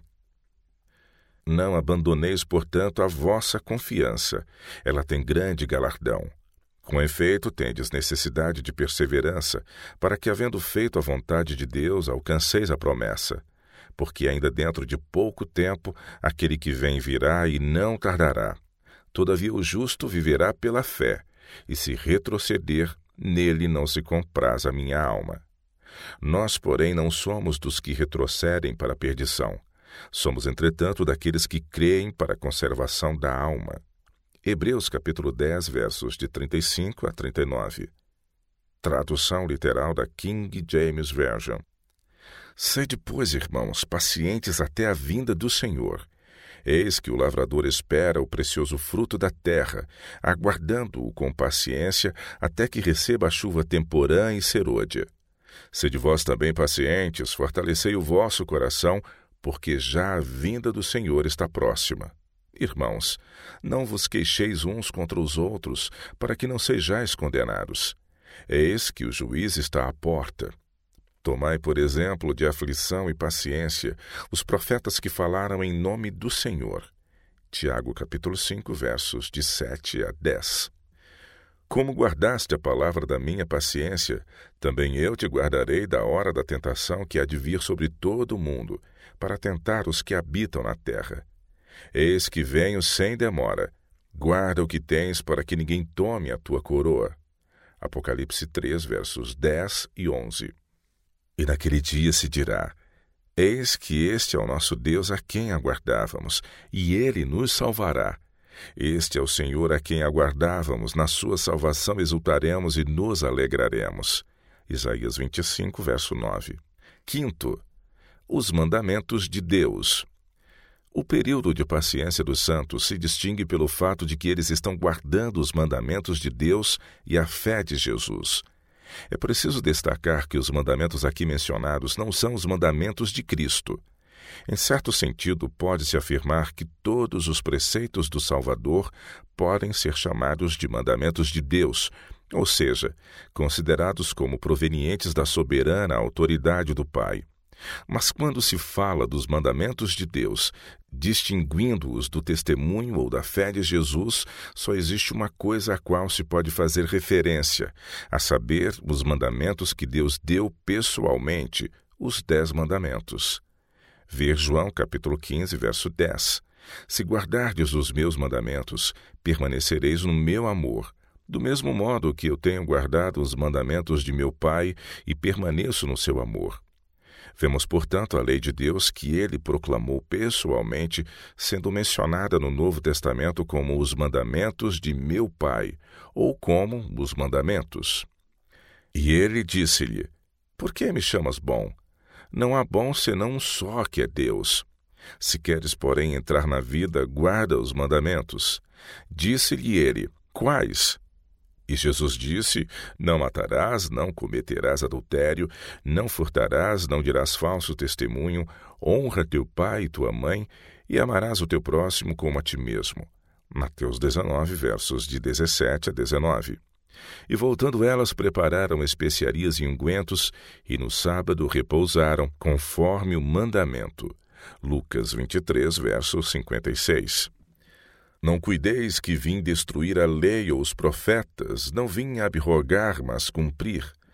Não abandoneis, portanto, a vossa confiança. Ela tem grande galardão. Com efeito, tendes necessidade de perseverança, para que, havendo feito a vontade de Deus, alcanceis a promessa. Porque ainda dentro de pouco tempo, aquele que vem virá e não tardará. Todavia o justo viverá pela fé, e se retroceder, nele não se compraz a minha alma. Nós, porém, não somos dos que retrocedem para a perdição. Somos, entretanto, daqueles que creem para a conservação da alma. Hebreus capítulo dez, versos de trinta e cinco a trinta e nove. Tradução literal da King James Version. Sede, pois, irmãos, pacientes até a vinda do Senhor. Eis que o lavrador espera o precioso fruto da terra, aguardando-o com paciência até que receba a chuva temporã e serôdia. Sede vós também pacientes, fortalecei o vosso coração, porque já a vinda do Senhor está próxima. Irmãos, não vos queixeis uns contra os outros, para que não sejais condenados. Eis que o juiz está à porta. Tomai, por exemplo, de aflição e paciência os profetas que falaram em nome do Senhor. Tiago capítulo cinco, versos de sete a dez. Como guardaste a palavra da minha paciência, também eu te guardarei da hora da tentação que há de vir sobre todo o mundo, para tentar os que habitam na terra. Eis que venho sem demora. Guarda o que tens para que ninguém tome a tua coroa. Apocalipse três, versos dez e onze. E naquele dia se dirá: eis que este é o nosso Deus a quem aguardávamos, e ele nos salvará. Este é o Senhor a quem aguardávamos, na sua salvação exultaremos e nos alegraremos. Isaías vinte e cinco, verso nove. Quinto, os mandamentos de Deus. O período de paciência dos santos se distingue pelo fato de que eles estão guardando os mandamentos de Deus e a fé de Jesus. É preciso destacar que os mandamentos aqui mencionados não são os mandamentos de Cristo. Em certo sentido, pode-se afirmar que todos os preceitos do Salvador podem ser chamados de mandamentos de Deus, ou seja, considerados como provenientes da soberana autoridade do Pai. Mas quando se fala dos mandamentos de Deus, distinguindo-os do testemunho ou da fé de Jesus, só existe uma coisa a qual se pode fazer referência, a saber, os mandamentos que Deus deu pessoalmente, os dez mandamentos. Ver João capítulo quinze, verso dez. Se guardardes os meus mandamentos, permanecereis no meu amor, do mesmo modo que eu tenho guardado os mandamentos de meu Pai e permaneço no seu amor. Vemos, portanto, a lei de Deus que ele proclamou pessoalmente, sendo mencionada no Novo Testamento como os mandamentos de meu Pai, ou como os mandamentos. E ele disse-lhe: por que me chamas bom? Não há bom senão um só, que é Deus. Se queres, porém, entrar na vida, guarda os mandamentos. Disse-lhe ele: quais? E Jesus disse: não matarás, não cometerás adultério, não furtarás, não dirás falso testemunho, honra teu pai e tua mãe, e amarás o teu próximo como a ti mesmo. Mateus dezenove, versos de dezessete a dezenove. E voltando elas, prepararam especiarias e ungüentos, e no sábado repousaram, conforme o mandamento. Lucas vinte e três, verso cinquenta e seis. Não cuideis que vim destruir a lei ou os profetas, não vim abrogar, mas cumprir.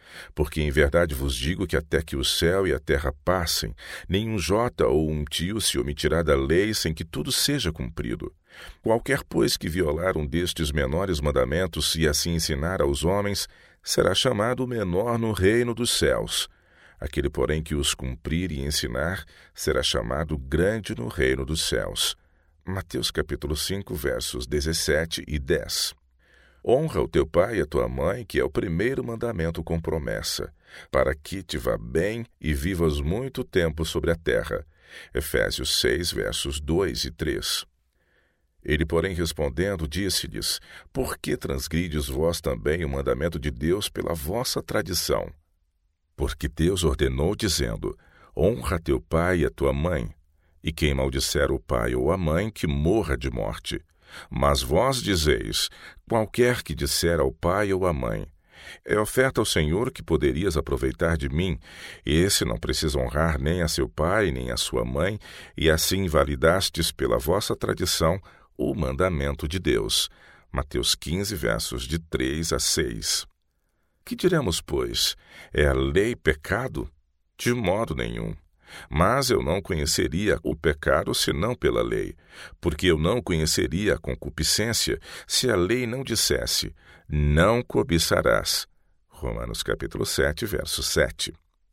Porque em verdade vos digo que até que o céu e a terra passem, nenhum jota ou um tio se omitirá da lei sem que tudo seja cumprido. Qualquer, pois, que violar um destes menores mandamentos e assim ensinar aos homens, será chamado o menor no reino dos céus. Aquele, porém, que os cumprir e ensinar, será chamado grande no reino dos céus. Mateus capítulo cinco, versos dezessete e dez. Honra o teu pai e a tua mãe, que é o primeiro mandamento com promessa, para que te vá bem e vivas muito tempo sobre a terra. Efésios seis, versos dois e três. Ele, porém, respondendo, disse-lhes: Por que transgrides vós também o mandamento de Deus pela vossa tradição? Porque Deus ordenou, dizendo: Honra teu pai e a tua mãe, e quem maldisser o pai ou a mãe, que morra de morte. Mas vós dizeis: Qualquer que disser ao pai ou à mãe: É oferta ao Senhor que poderias aproveitar de mim, esse não precisa honrar nem a seu pai nem a sua mãe, e assim invalidastes pela vossa tradição o mandamento de Deus. Mateus quinze, versos de três a seis. Que diremos, pois? É a lei pecado? De modo nenhum. Mas eu não conheceria o pecado senão pela lei, porque eu não conheceria a concupiscência se a lei não dissesse: não cobiçarás. Romanos capítulo sete, verso sete.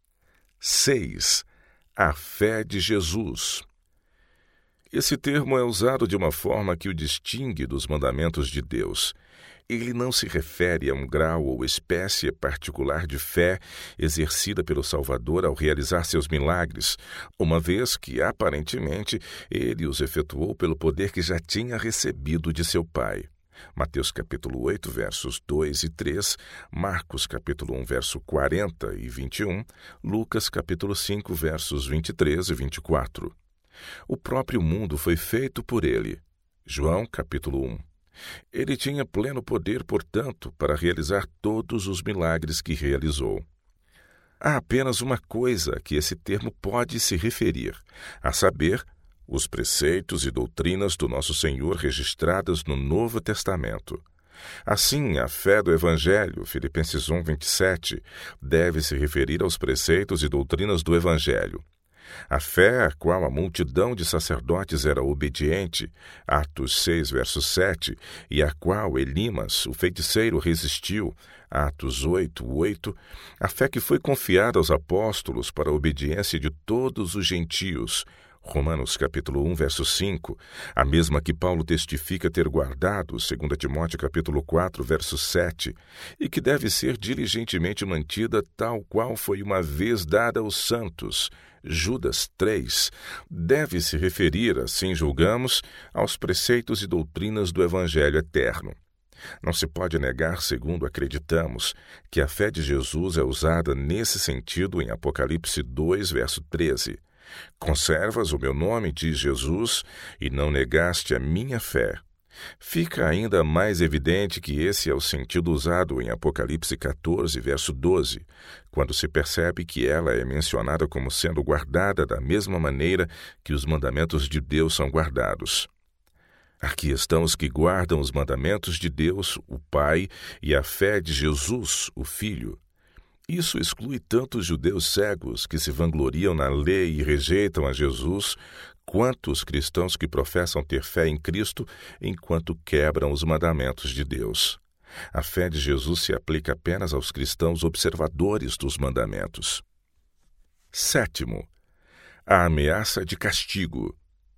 seis. A fé de Jesus. Esse termo é usado de uma forma que o distingue dos mandamentos de Deus. Ele não se refere a um grau ou espécie particular de fé exercida pelo Salvador ao realizar seus milagres, uma vez que, aparentemente, ele os efetuou pelo poder que já tinha recebido de seu Pai. Mateus capítulo oito, versos dois e três, Marcos capítulo um, verso quarenta e vinte e um, Lucas capítulo cinco, versos vinte e três e vinte e quatro. O próprio mundo foi feito por ele. João capítulo um. Ele tinha pleno poder, portanto, para realizar todos os milagres que realizou. Há apenas uma coisa a que esse termo pode se referir, a saber, os preceitos e doutrinas do nosso Senhor registradas no Novo Testamento. Assim, a fé do Evangelho, Filipenses um, vinte e sete, deve se referir aos preceitos e doutrinas do Evangelho. A fé a qual a multidão de sacerdotes era obediente, Atos seis, verso sete, e a qual Elimas, o feiticeiro, resistiu, Atos oito, oito, a fé que foi confiada aos apóstolos para a obediência de todos os gentios, Romanos capítulo um, verso cinco, a mesma que Paulo testifica ter guardado, segundo Timóteo capítulo quatro, verso sete, e que deve ser diligentemente mantida tal qual foi uma vez dada aos santos, Judas três, deve se referir, assim julgamos, aos preceitos e doutrinas do Evangelho eterno. Não se pode negar, segundo acreditamos, que a fé de Jesus é usada nesse sentido em Apocalipse dois, verso treze. Conservas o meu nome, diz Jesus, e não negaste a minha fé. Fica ainda mais evidente que esse é o sentido usado em Apocalipse quatorze, verso doze, quando se percebe que ela é mencionada como sendo guardada da mesma maneira que os mandamentos de Deus são guardados. Aqui estão os que guardam os mandamentos de Deus, o Pai, e a fé de Jesus, o Filho. Isso exclui tanto os judeus cegos que se vangloriam na lei e rejeitam a Jesus, quanto os cristãos que professam ter fé em Cristo enquanto quebram os mandamentos de Deus. A fé de Jesus se aplica apenas aos cristãos observadores dos mandamentos. Sétimo, a ameaça de castigo.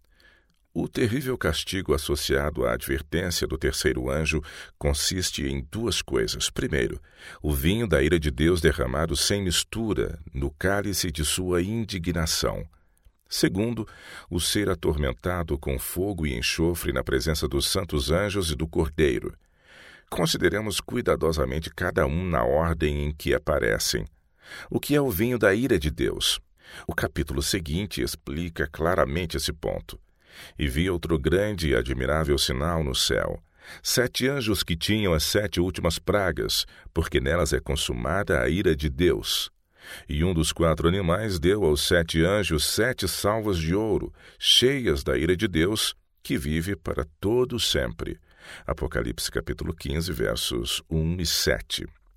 O terrível castigo associado à advertência do terceiro anjo consiste em duas coisas. Primeiro, o vinho da ira de Deus derramado sem mistura no cálice de sua indignação. Segundo, o ser atormentado com fogo e enxofre na presença dos santos anjos e do Cordeiro. Consideremos cuidadosamente cada um na ordem em que aparecem. O que é o vinho da ira de Deus? O capítulo seguinte explica claramente esse ponto. E vi outro grande e admirável sinal no céu. Sete anjos que tinham as sete últimas pragas, porque nelas é consumada a ira de Deus. E um dos quatro animais deu aos sete anjos sete salvas de ouro, cheias da ira de Deus, que vive para todo sempre. Apocalipse capítulo quinze, versos um e sete.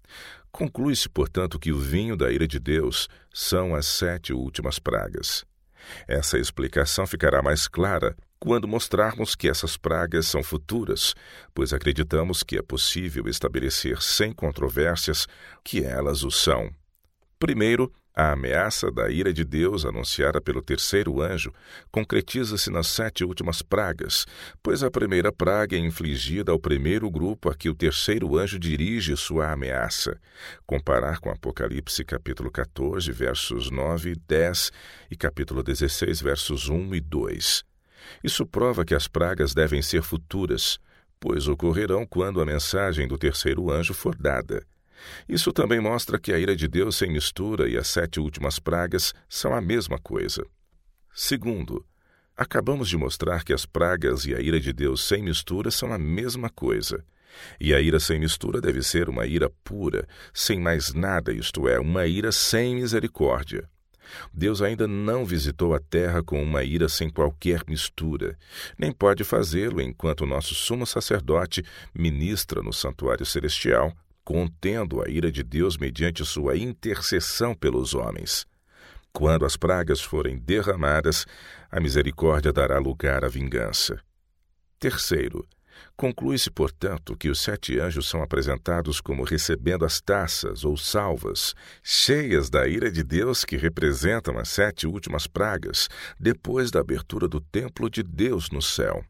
Conclui-se, portanto, que o vinho da ira de Deus são as sete últimas pragas. Essa explicação ficará mais clara quando mostrarmos que essas pragas são futuras, pois acreditamos que é possível estabelecer sem controvérsias que elas o são. Primeiro, a ameaça da ira de Deus anunciada pelo terceiro anjo concretiza-se nas sete últimas pragas, pois a primeira praga é infligida ao primeiro grupo a que o terceiro anjo dirige sua ameaça. Comparar com Apocalipse capítulo catorze, versos nove e dez e capítulo dezesseis, versos um e dois. Isso prova que as pragas devem ser futuras, pois ocorrerão quando a mensagem do terceiro anjo for dada. Isso também mostra que a ira de Deus sem mistura e as sete últimas pragas são a mesma coisa. Segundo, acabamos de mostrar que as pragas e a ira de Deus sem mistura são a mesma coisa. E a ira sem mistura deve ser uma ira pura, sem mais nada, isto é, uma ira sem misericórdia. Deus ainda não visitou a terra com uma ira sem qualquer mistura, nem pode fazê-lo enquanto nosso sumo sacerdote ministra no santuário celestial, contendo a ira de Deus mediante sua intercessão pelos homens. Quando as pragas forem derramadas, a misericórdia dará lugar à vingança. Terceiro, conclui-se, portanto, que os sete anjos são apresentados como recebendo as taças ou salvas, cheias da ira de Deus que representam as sete últimas pragas, depois da abertura do templo de Deus no céu.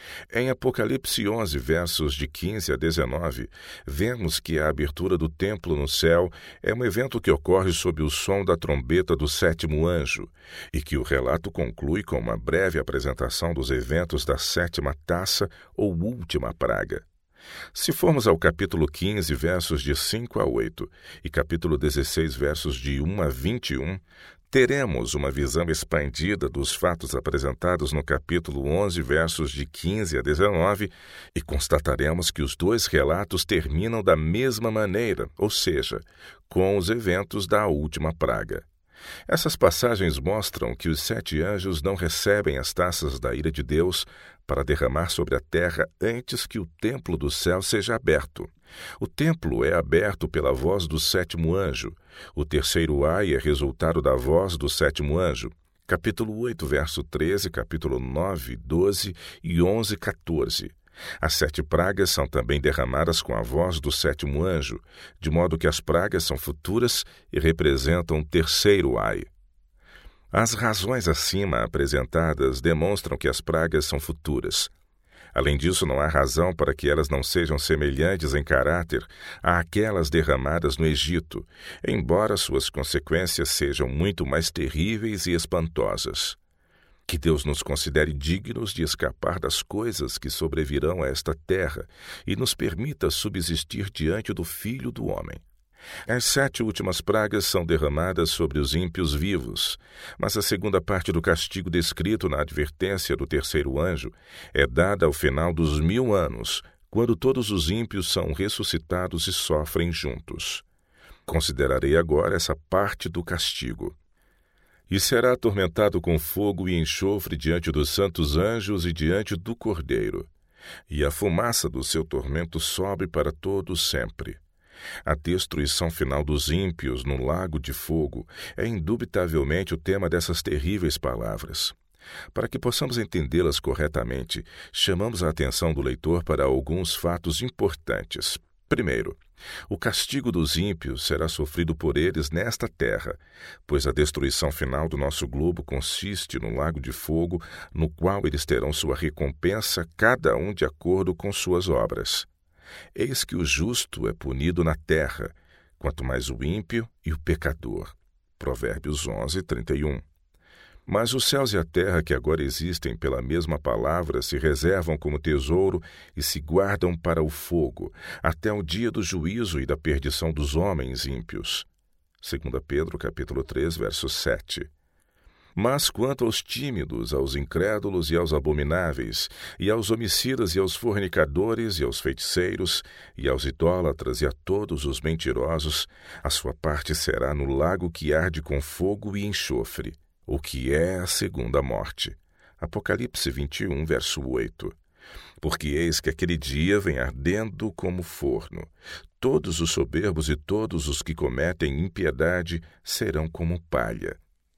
Em Apocalipse onze, versos de quinze a dezenove, vemos que a abertura do templo no céu é um evento que ocorre sob o som da trombeta do sétimo anjo, e que o relato conclui com uma breve apresentação dos eventos da sétima taça ou última praga. Se formos ao capítulo quinze, versos de cinco a oito, e capítulo dezesseis, versos de um a vinte e um, teremos uma visão expandida dos fatos apresentados no capítulo onze, versos de quinze a dezenove, e constataremos que os dois relatos terminam da mesma maneira, ou seja, com os eventos da última praga. Essas passagens mostram que os sete anjos não recebem as taças da ira de Deus para derramar sobre a terra antes que o templo do céu seja aberto. O templo é aberto pela voz do sétimo anjo. O terceiro ai é resultado da voz do sétimo anjo. Capítulo oito, verso treze, capítulo nove, doze e onze, catorze. As sete pragas são também derramadas com a voz do sétimo anjo, de modo que as pragas são futuras e representam o terceiro ai. As razões acima apresentadas demonstram que as pragas são futuras. Além disso, não há razão para que elas não sejam semelhantes em caráter àquelas derramadas no Egito, embora suas consequências sejam muito mais terríveis e espantosas. Que Deus nos considere dignos de escapar das coisas que sobrevirão a esta terra e nos permita subsistir diante do Filho do Homem. As sete últimas pragas são derramadas sobre os ímpios vivos, mas a segunda parte do castigo descrito na advertência do terceiro anjo é dada ao final dos mil anos, quando todos os ímpios são ressuscitados e sofrem juntos. Considerarei agora essa parte do castigo. E será atormentado com fogo e enxofre diante dos santos anjos e diante do Cordeiro, e a fumaça do seu tormento sobe para todo sempre. A destruição final dos ímpios no lago de fogo é indubitavelmente o tema dessas terríveis palavras. Para que possamos entendê-las corretamente, chamamos a atenção do leitor para alguns fatos importantes. Primeiro, o castigo dos ímpios será sofrido por eles nesta terra, pois a destruição final do nosso globo consiste no lago de fogo, no qual eles terão sua recompensa, cada um de acordo com suas obras. Eis que o justo é punido na terra, quanto mais o ímpio e o pecador. Provérbios onze, trinta e um. Mas os céus e a terra que agora existem pela mesma palavra se reservam como tesouro e se guardam para o fogo, até o dia do juízo e da perdição dos homens ímpios. Segunda Pedro, capítulo três, verso sete. Mas quanto aos tímidos, aos incrédulos e aos abomináveis, e aos homicidas e aos fornicadores e aos feiticeiros, e aos idólatras e a todos os mentirosos, a sua parte será no lago que arde com fogo e enxofre, o que é a segunda morte. Apocalipse vinte e um, verso oito. Porque eis que aquele dia vem ardendo como forno. Todos os soberbos e todos os que cometem impiedade serão como palha.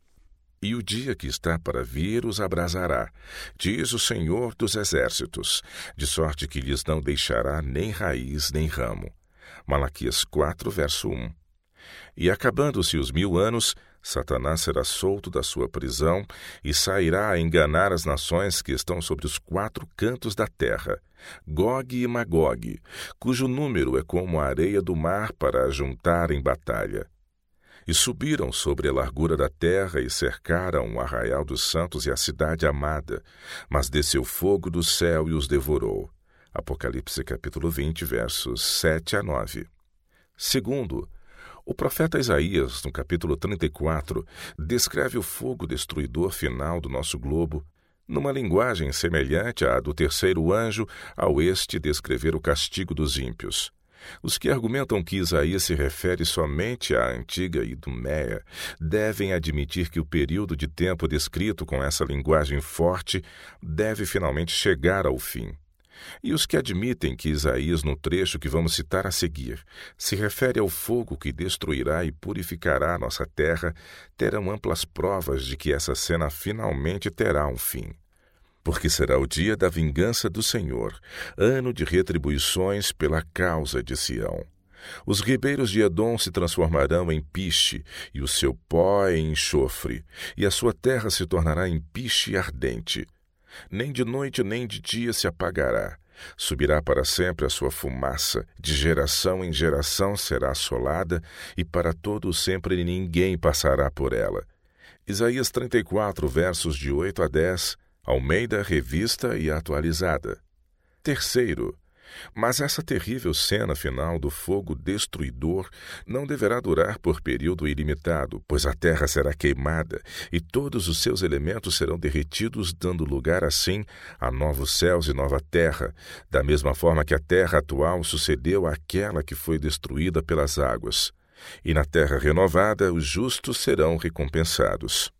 E o dia que está para vir os abrasará, diz o Senhor dos Exércitos, de sorte que lhes não deixará nem raiz nem ramo. Malaquias quatro, verso um. E acabando-se os mil anos, Satanás será solto da sua prisão e sairá a enganar as nações que estão sobre os quatro cantos da terra, Gogue e Magogue, cujo número é como a areia do mar para a juntar em batalha. E subiram sobre a largura da terra e cercaram o arraial dos santos e a cidade amada, mas desceu fogo do céu e os devorou. Apocalipse capítulo vinte, versos sete a nove. Segundo, o profeta Isaías, no capítulo trinta e quatro, descreve o fogo destruidor final do nosso globo, numa linguagem semelhante à do terceiro anjo, ao este descrever o castigo dos ímpios. Os que argumentam que Isaías se refere somente à antiga Idumeia devem admitir que o período de tempo descrito com essa linguagem forte deve finalmente chegar ao fim. E os que admitem que Isaías, no trecho que vamos citar a seguir, se refere ao fogo que destruirá e purificará nossa terra, terão amplas provas de que essa cena finalmente terá um fim. Porque será o dia da vingança do Senhor, ano de retribuições pela causa de Sião. Os ribeiros de Edom se transformarão em piche, e o seu pó em enxofre, e a sua terra se tornará em piche ardente. Nem de noite nem de dia se apagará. Subirá para sempre a sua fumaça, de geração em geração será assolada, e para todo sempre ninguém passará por ela. Isaías trinta e quatro, versos de oito a dez, Almeida, Revista e Atualizada. Terceiro, mas essa terrível cena final do fogo destruidor não deverá durar por período ilimitado, pois a terra será queimada e todos os seus elementos serão derretidos, dando lugar assim a novos céus e nova terra, da mesma forma que a terra atual sucedeu àquela que foi destruída pelas águas. E na terra renovada os justos serão recompensados.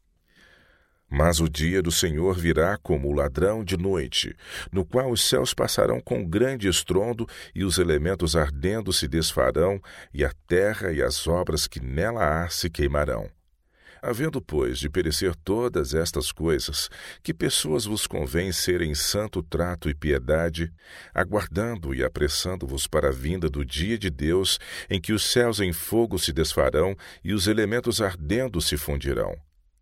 Mas o dia do Senhor virá como o ladrão de noite, no qual os céus passarão com grande estrondo, e os elementos ardendo se desfarão, e a terra e as obras que nela há se queimarão. Havendo, pois, de perecer todas estas coisas, que pessoas vos convém serem santo trato e piedade, aguardando e apressando-vos para a vinda do dia de Deus, em que os céus em fogo se desfarão, e os elementos ardendo se fundirão.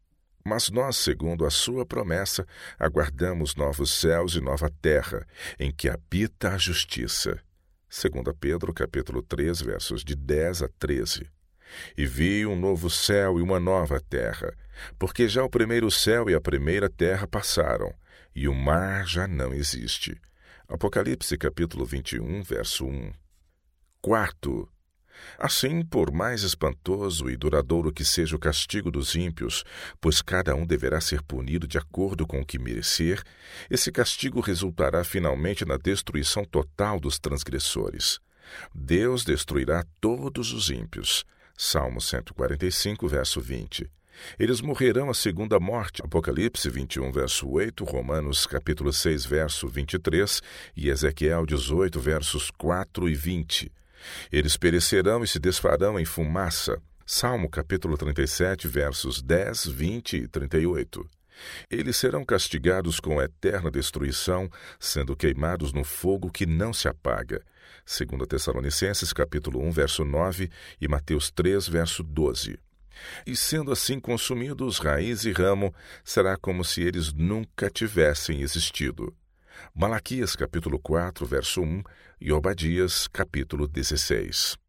Mas nós, segundo a sua promessa, aguardamos novos céus e nova terra, em que habita a justiça. Segunda Pedro, capítulo três, versos de dez a treze. E vi um novo céu e uma nova terra, porque já o primeiro céu e a primeira terra passaram, e o mar já não existe. Apocalipse, capítulo vinte e um, verso um. Quarto, assim, por mais espantoso e duradouro que seja o castigo dos ímpios, pois cada um deverá ser punido de acordo com o que merecer, esse castigo resultará finalmente na destruição total dos transgressores. Deus destruirá todos os ímpios. Salmo cento e quarenta e cinco, verso vinte. Eles morrerão a segunda morte. Apocalipse vinte e um, verso oito, Romanos capítulo seis, verso vinte e três e Ezequiel dezoito, versos quatro e vinte. Eles perecerão e se desfarão em fumaça. Salmo capítulo trinta e sete, versos dez, vinte e trinta e oito. Eles serão castigados com eterna destruição, sendo queimados no fogo que não se apaga. Segunda Tessalonicenses capítulo um, verso nove e Mateus três, verso doze. E sendo assim consumidos raiz e ramo, será como se eles nunca tivessem existido. Malaquias capítulo quatro, verso um e Obadias capítulo dezesseis.